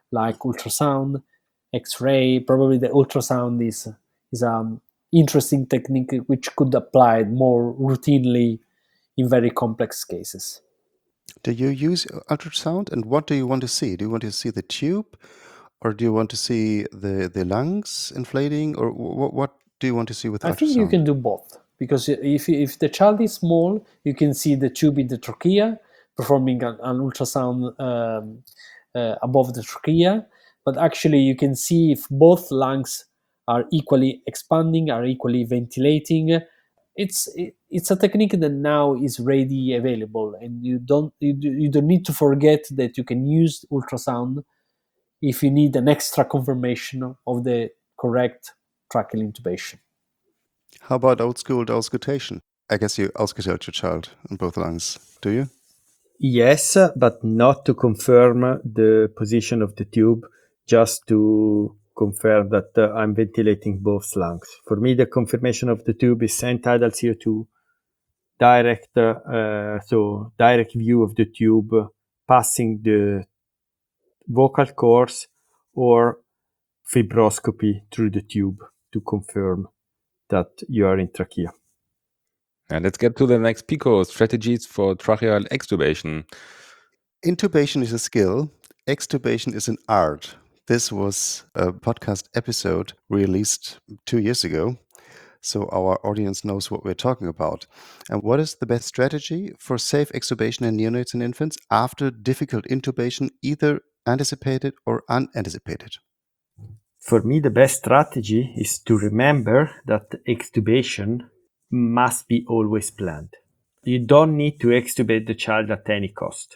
like ultrasound, X-ray. Probably the ultrasound is is an interesting technique which could apply more routinely in very complex cases. Do you use ultrasound, and what do you want to see? Do you want to see the tube, or do you want to see the, the lungs inflating, or what, what do you want to see with I ultrasound? think you can do both, because if if the child is small, you can see the tube in the trachea, performing an, an ultrasound um, uh, above the trachea. But actually, you can see if both lungs are equally expanding, are equally ventilating. It's it, it's a technique that now is ready available, and you don't you, do- you don't need to forget that you can use ultrasound if you need an extra confirmation of the correct tracheal intubation. How about old school auscultation? I guess you auscultate your child in both lungs, do you? Yes, but not to confirm the position of the tube, just to confirm that uh, I'm ventilating both lungs. For me, the confirmation of the tube is end-tidal C O two, direct, uh, so direct view of the tube passing the vocal cords, or fibroscopy through the tube to confirm that you are in trachea. And let's get to the next PICO, strategies for tracheal extubation. Intubation is a skill, extubation is an art. This was a podcast episode released two years ago, so our audience knows what we're talking about. And what is the best strategy for safe extubation in neonates and infants after difficult intubation, either anticipated or unanticipated? For me, the best strategy is to remember that extubation must be always planned. You don't need to extubate the child at any cost.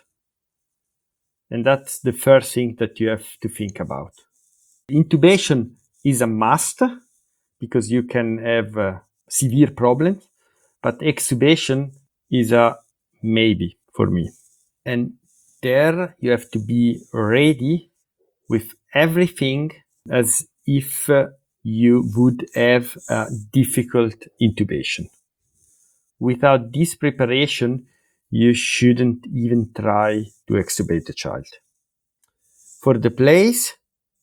And that's the first thing that you have to think about. Intubation is a must because you can have uh, severe problems, but extubation is a maybe for me. And there you have to be ready with everything as if uh, you would have a difficult intubation. Without this preparation, you shouldn't even try to extubate the child. For the place,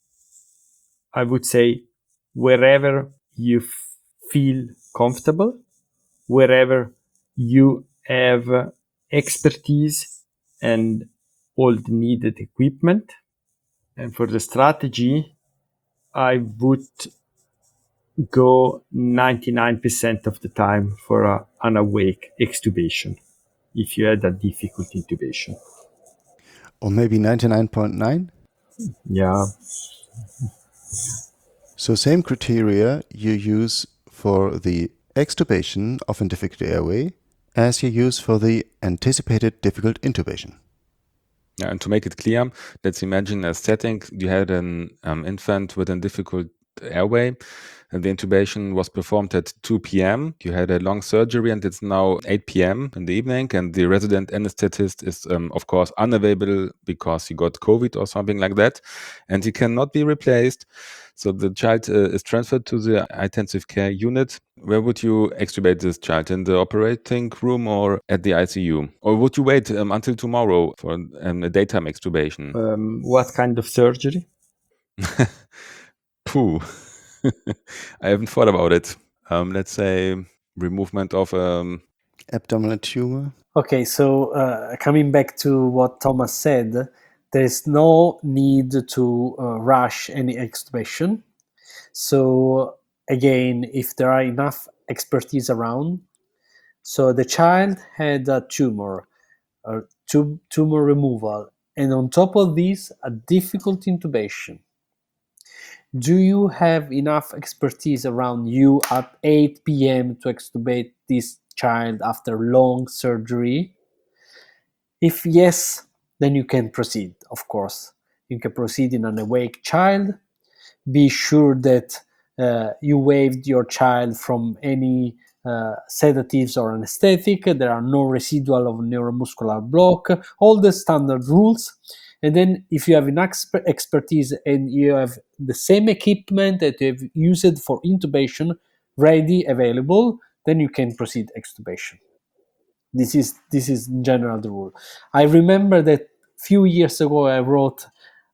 I would say wherever you f- feel comfortable, wherever you have uh, expertise and all the needed equipment. And for the strategy, I would go ninety-nine percent of the time for a, an awake extubation if you had a difficult intubation. Or maybe ninety-nine point nine? Yeah. So same criteria you use for the extubation of a difficult airway as you use for the anticipated difficult intubation. Yeah, and to make it clear, let's imagine a setting. You had an um, infant with a difficult airway, and the intubation was performed at two p.m. You had a long surgery, and it's now eight p.m. in the evening, and the resident anesthetist is, um, of course, unavailable because he got COVID or something like that, and he cannot be replaced. So the child uh, is transferred to the intensive care unit. Where would you extubate this child? In the operating room or at the I C U? Or would you wait um, until tomorrow for um, a daytime extubation? Um, what kind of surgery? Pooh. I haven't thought about it. Um, let's say removement of um, Abdominal tumor. Okay, so uh, coming back to what Thomas said, there is no need to uh, rush any extubation. So again, if there are enough expertise around, so the child had a tumor, a tu- tumor removal, and on top of this, a difficult intubation. Do you have enough expertise around you at eight p.m. to extubate this child after long surgery? If yes, then you can proceed, of course. You can proceed in an awake child. Be sure that uh, you waived your child from any uh, sedatives or anesthetic. There are no residual of neuromuscular block, all the standard rules. And then if you have enough exper- expertise and you have the same equipment that you have used for intubation ready, available, then you can proceed extubation. This is this is in general the rule. I remember that few years ago I wrote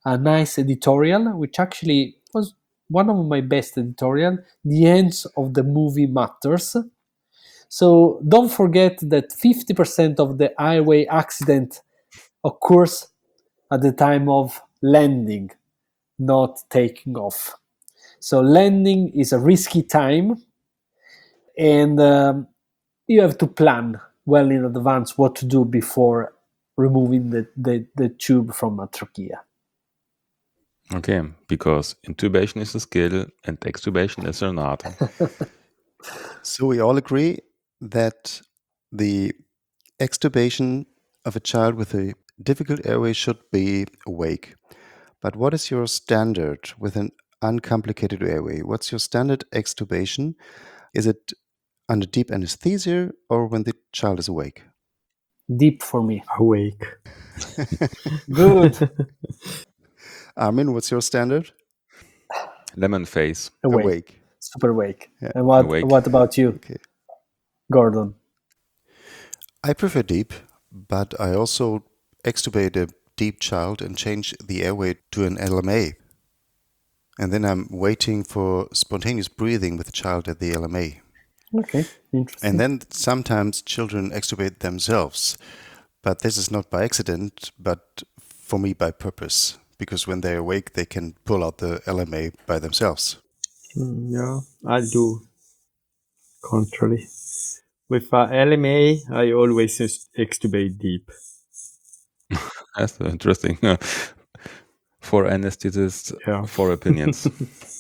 a nice editorial, which actually was one of my best editorial. The ends of the movie matters. So don't forget that fifty percent of the highway accident occurs at the time of landing, not taking off. So landing is a risky time, and um, you have to plan well in advance what to do before removing the, the, the tube from a trachea. Okay, because intubation is a skill and extubation is an art. So we all agree that the extubation of a child with a difficult airway should be awake. But what is your standard with an uncomplicated airway? What's your standard extubation? Is it under deep anesthesia or when the child is awake? Deep for me. Awake. Good. Armin, what's your standard? Lemon face. Awake. Awake. Super awake. Yeah. And what, Awake. what about you, Okay. Gordon? I prefer deep, but I also extubate a deep child and change the airway to an L M A. And then I'm waiting for spontaneous breathing with the child at the L M A. Okay, interesting. And then sometimes children extubate themselves. But this is not by accident, but for me by purpose. Because when they're awake, they can pull out the L M A by themselves. Mm, yeah, I do contrary. With uh, L M A, I always ex- extubate deep. That's interesting. For anesthetists, Yeah. for opinions.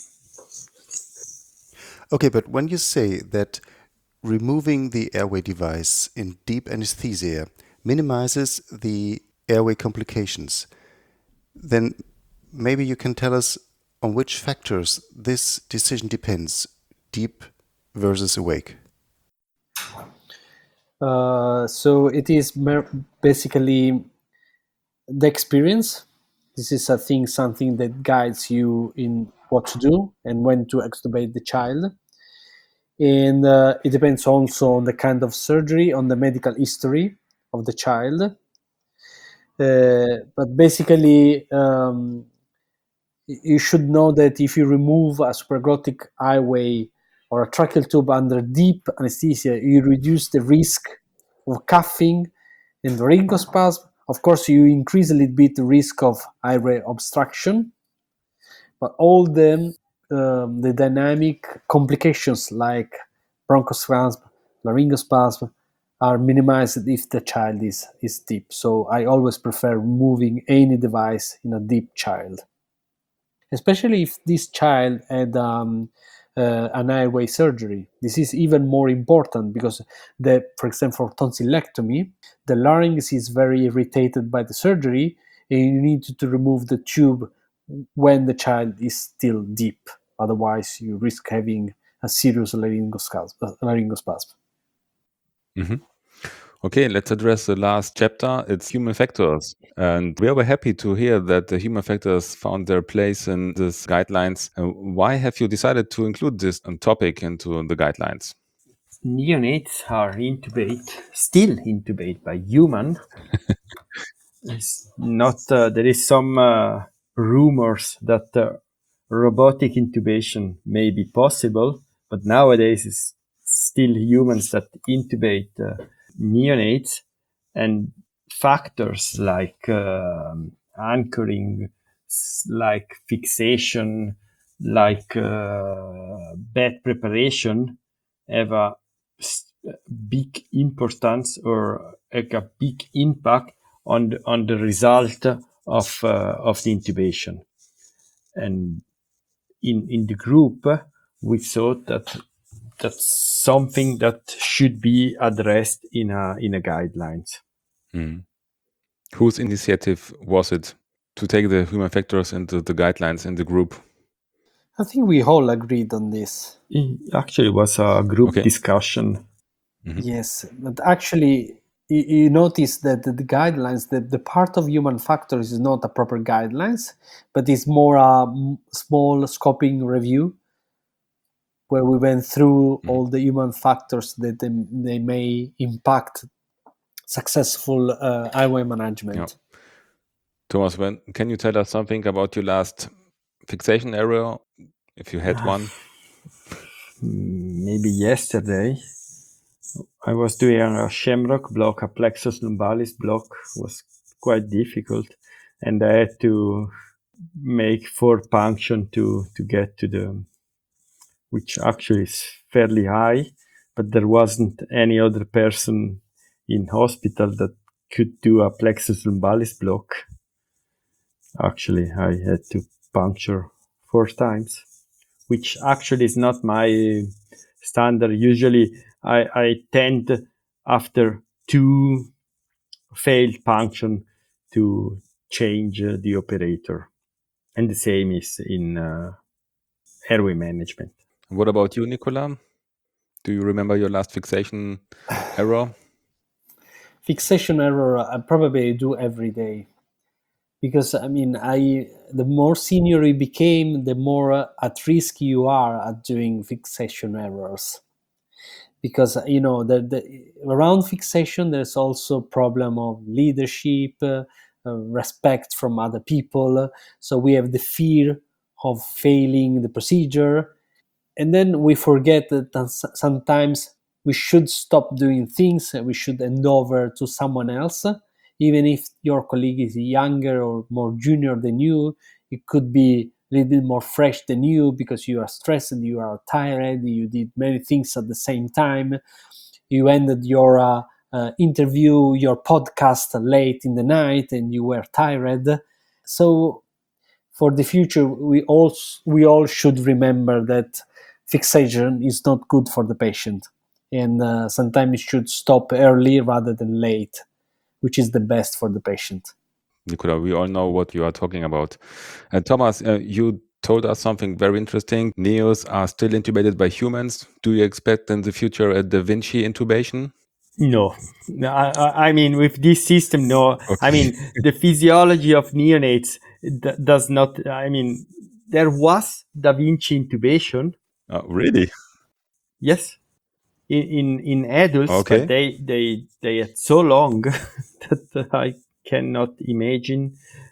Okay, but when you say that removing the airway device in deep anesthesia minimizes the airway complications, then maybe you can tell us on which factors this decision depends, deep versus awake. Uh, so it is mer- basically the experience. This is a thing, something that guides you in what to do and when to extubate the child. And uh, it depends also on the kind of surgery, on the medical history of the child. Uh, but basically, um, y- you should know that if you remove a supraglottic highway or a tracheal tube under deep anesthesia, you reduce the risk of coughing and laryngospasm. Of course, you increase a little bit the risk of airway obstruction, but all the um, the dynamic complications like bronchospasm, laryngospasm are minimized if the child is, is deep. So I always prefer removing any device in a deep child, especially if this child had um, uh, an airway surgery. This is even more important because, the, for example, for tonsillectomy, the larynx is very irritated by the surgery, and you need to, to remove the tube when the child is still deep. Otherwise, you risk having a serious laryngospasm. laryngospasm. hmm Okay, let's address the last chapter. It's human factors. And we are happy to hear that the human factors found their place in these guidelines. Uh, why have you decided to include this um, topic into the guidelines? Neonates are intubate, still intubate by human. It's not. Uh, there is some uh, rumors that uh, robotic intubation may be possible, but nowadays it's still humans that intubate uh, neonates, and factors like um anchoring, s- like fixation, like uh, bed preparation have a s- big importance or like a big impact on the, on the result of uh, of the intubation. And in in the group, we thought that that's something that should be addressed in a in a guidelines. Mm. Whose initiative was it to take the human factors into the guidelines in the group? I think we all agreed on this. It actually was a group Okay. discussion. Mhm. Yes, but actually, you, you notice that the, the guidelines, the, the part of human factors is not a proper guidelines, but it's more a m- small scoping review where we went through Mhm. all the human factors that they, they may impact successful uh, highway management. Thomas, when, can you tell us something about your last fixation error, if you had one? Maybe yesterday I was doing a Shamrock block, a plexus lumbalis block. Was quite difficult, and I had to make four punction to to get to the, which actually is fairly high, but there wasn't any other person in hospital that could do a plexus lumbalis block. Actually, I had to puncture four times, which actually is not my standard. Usually I, I tend after two failed puncture to change uh, the operator. And the same is in uh, airway management. What about you, Nicola? Do you remember your last fixation error? Fixation error I probably do every day. Because I mean, I the more senior you became, the more uh, at risk you are at doing fixation errors. Because you know the, the around fixation, there's also problem of leadership, uh, uh, respect from other people. So we have the fear of failing the procedure, and then we forget that sometimes we should stop doing things. We should hand over to someone else. Even if your colleague is younger or more junior than you, it could be a little bit more fresh than you because you are stressed, you are tired, you did many things at the same time. You ended your uh, uh, interview, your podcast late in the night, and you were tired. So for the future, we all we all should remember that fixation is not good for the patient, and uh, sometimes it should stop early rather than late, which is the best for the patient. Nicola, we all know what you are talking about. And Thomas, uh, you told us something very interesting. Neos are still intubated by humans. Do you expect in the future a Da Vinci intubation? No, no I, I mean, with this system, no. Okay. I mean, the physiology of neonates d- does not, I mean, there was Da Vinci intubation. Oh, really? Yes. In, in, in adults, Okay. but they, they, they are so long that I cannot imagine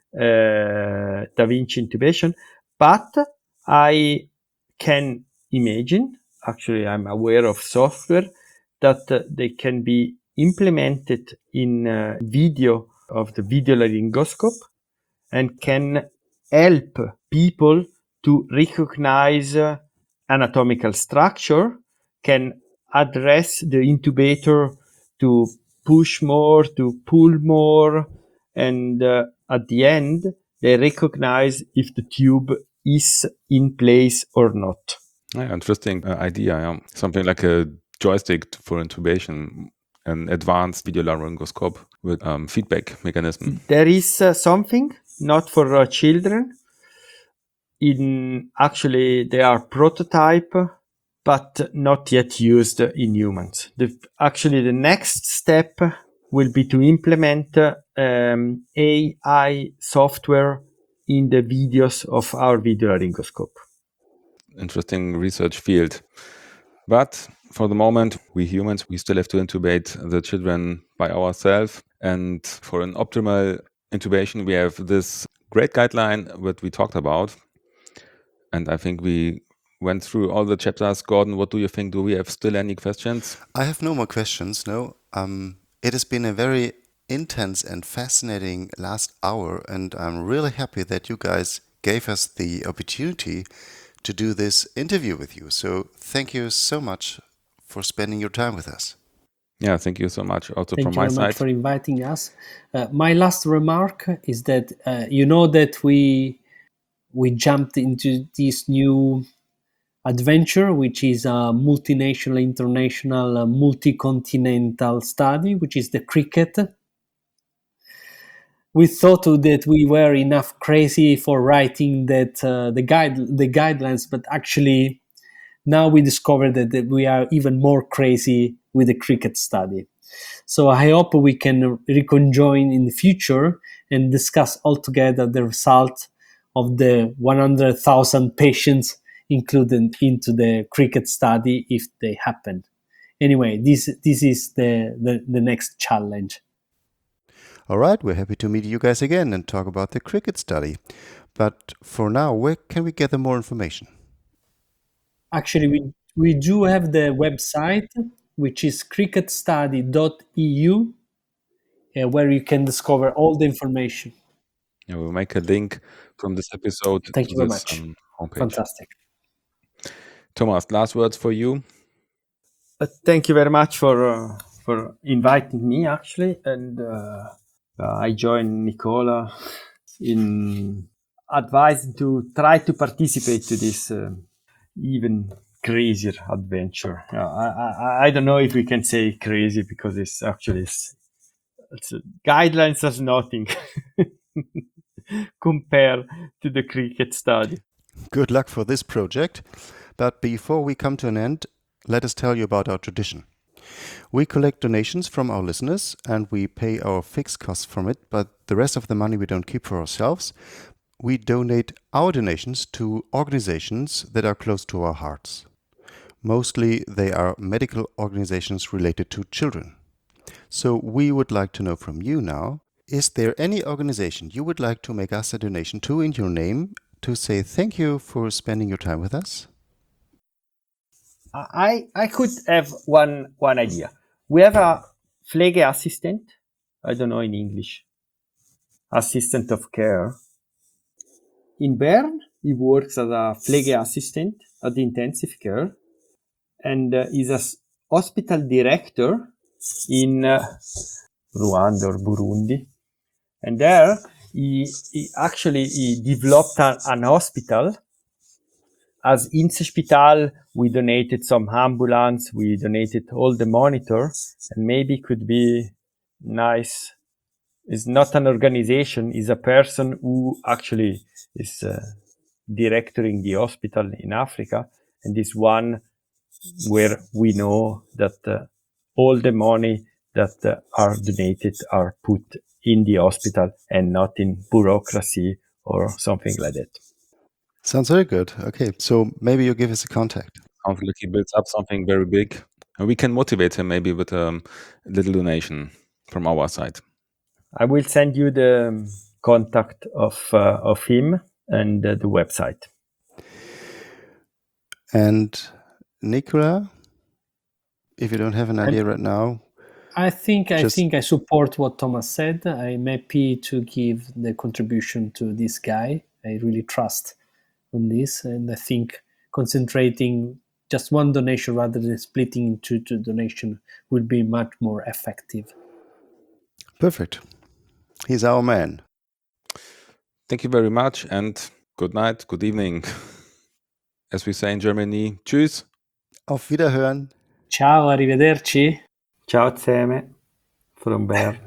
uh, Da Vinci intubation. But I can imagine, actually I'm aware of software that uh, they can be implemented in uh, video of the video laryngoscope and can help people to recognize uh, anatomical structure, can address the intubator to push more, to pull more, and uh, at the end, they recognize if the tube is in place or not. Yeah, interesting uh, idea. Yeah. Something like a joystick for intubation, an advanced video laryngoscope with um, feedback mechanism. There is uh, something, not for uh, children. In actually, they are prototype, but not yet used in humans. The, actually, the next step will be to implement um, A I software in the videos of our video laryngoscope. Interesting research field. But for the moment, we humans, we still have to intubate the children by ourselves. And for an optimal intubation, we have this great guideline that we talked about. And I think we went through all the chapters. Gordon, what do you think? Do we have still any questions? I have no more questions, no. Um, it has been a very intense and fascinating last hour, and I'm really happy that you guys gave us the opportunity to do this interview with you. So thank you so much for spending your time with us. Yeah, thank you so much. Also Thank from you my very side. much for inviting us. Uh, my last remark is that uh, you know that we we jumped into this new adventure, which is a multinational, international, uh, multi-continental study, which is the cricket. We thought that we were enough crazy for writing that uh, the guide the guidelines, but actually now we discovered that, that we are even more crazy with the cricket study. So I hope we can reconjoin in the future and discuss altogether the result of the one hundred thousand patients included into the cricket study if they happen. Anyway, this this is the, the, the next challenge. All right, we're happy to meet you guys again and talk about the cricket study. But for now, where can we gather more information? Actually, we, we do have the website, which is cricket study dot e u, uh, where you can discover all the information. Yeah, we'll make a link from this episode Thank to you very this much. um, homepage. Fantastic. Thomas, last words for you. Uh, thank you very much for uh, for inviting me, actually, and uh, uh, I joined Nicola in advising to try to participate to this uh, even crazier adventure. Uh, I, I I don't know if we can say crazy because it's actually it's, it's uh, guidelines as nothing compared to the cricket study. Good luck for this project. But before we come to an end, let us tell you about our tradition. We collect donations from our listeners and we pay our fixed costs from it, but the rest of the money we don't keep for ourselves. We donate our donations to organizations that are close to our hearts. Mostly they are medical organizations related to children. So we would like to know from you now, is there any organization you would like to make us a donation to in your name to say thank you for spending your time with us? I, I could have one one idea. We have a Pflege assistant. I don't know in English. Assistant of care. In Bern, he works as a Pflege assistant at the intensive care, and uh, is a s- hospital director in uh, Rwanda or Burundi. And there, he, he actually he developed an, an hospital. As Inselspital, we donated some ambulance, we donated all the monitor, and maybe could be nice. It's not an organization, it's a person who actually is uh, directing the hospital in Africa, and this one where we know that uh, all the money that uh, are donated are put in the hospital and not in bureaucracy or something like that. Sounds very good. Okay, so maybe you give us a contact. Sounds like he builds up something very big. And we can motivate him maybe with a little donation from our side. I will send you the um, contact of uh, of him and uh, the website. And Nicola, if you don't have an idea right now, I think I Just- think I support what Thomas said. I'm happy to give the contribution to this guy. I really trust on this, and I think concentrating just one donation rather than splitting into two donation would be much more effective. perfect. He's our man. Thank you very much and good night, good evening. As we say in Germany, tschüss. Auf Wiederhören. Ciao, arrivederci. Ciao Zeme from Bern.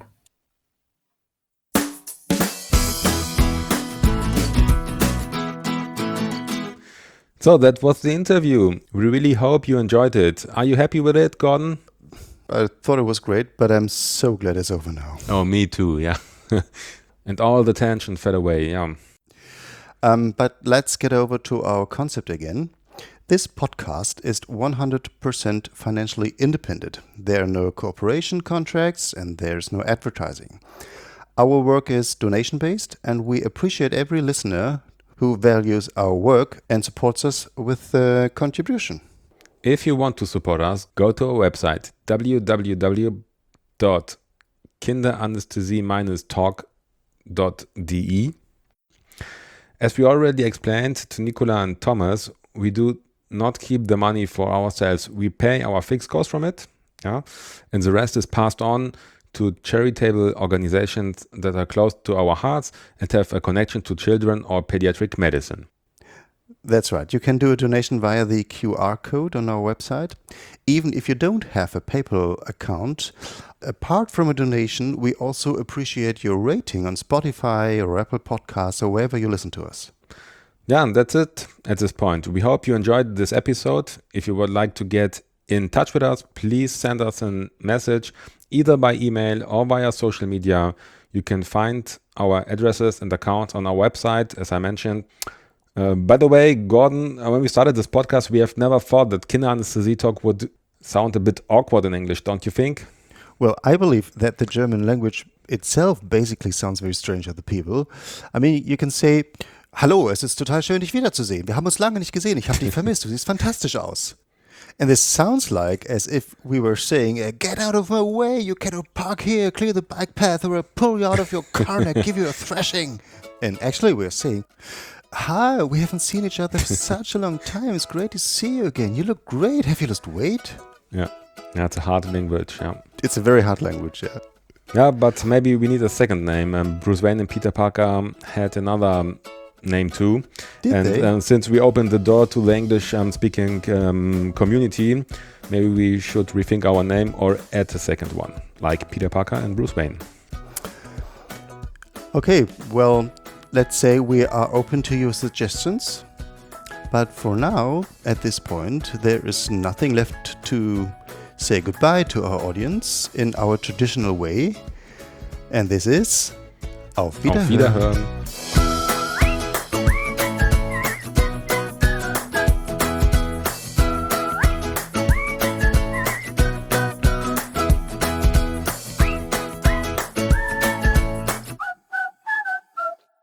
So that was the interview. We really hope you enjoyed it. Are you happy with it, Gordon? I thought it was great, but I'm so glad it's over now. Oh, me too, yeah. And all the tension fell away, yeah. Um, but let's get over to our concept again. This podcast is one hundred percent financially independent. There are no cooperation contracts and there's no advertising. Our work is donation-based and we appreciate every listener who values our work and supports us with a contribution. If you want to support us, go to our website w w w dot kinderanästhesie dash talk dot d e. As we already explained to Nicola and Thomas, we do not keep the money for ourselves. We pay our fixed cost from it, yeah, and the rest is passed on to charitable organizations that are close to our hearts and have a connection to children or pediatric medicine. That's right. You can do a donation via the Q R code on our website. Even if you don't have a PayPal account, apart from a donation, we also appreciate your rating on Spotify or Apple Podcasts or wherever you listen to us. Yeah, and that's it at this point. We hope you enjoyed this episode. If you would like to get in touch with us, please send us a message either by email or via social media. You can find our addresses and accounts on our website, as I mentioned. Uh, by the way, Gordon, uh, when we started this podcast, we have never thought that Kinderanästhesie Talk would sound a bit awkward in English, don't you think? Well, I believe that the German language itself basically sounds very strange to the people. I mean, you can say, hallo, es ist total schön, dich wiederzusehen. Wir haben uns lange nicht gesehen. Ich habe dich vermisst. Du siehst fantastisch aus. And this sounds like as if we were saying, uh, get out of my way. You cannot park here, clear the bike path, or I'll pull you out of your car and I'll give you a thrashing. And actually we're saying, hi, we haven't seen each other for such a long time. It's great to see you again. You look great. Have you lost weight? Yeah, yeah, it's a hard language, yeah. It's a very hard language, yeah. Yeah, but maybe we need a second name. Um, Bruce Wayne and Peter Parker had another um, name too. Did and they? Um, since we opened the door to the English-speaking um, community, maybe we should rethink our name or add a second one, like Peter Parker and Bruce Wayne. Okay, well, let's say we are open to your suggestions. But for now, at this point, there is nothing left to say goodbye to our audience in our traditional way. And this is Auf Wiederhören. Auf Wiederhören.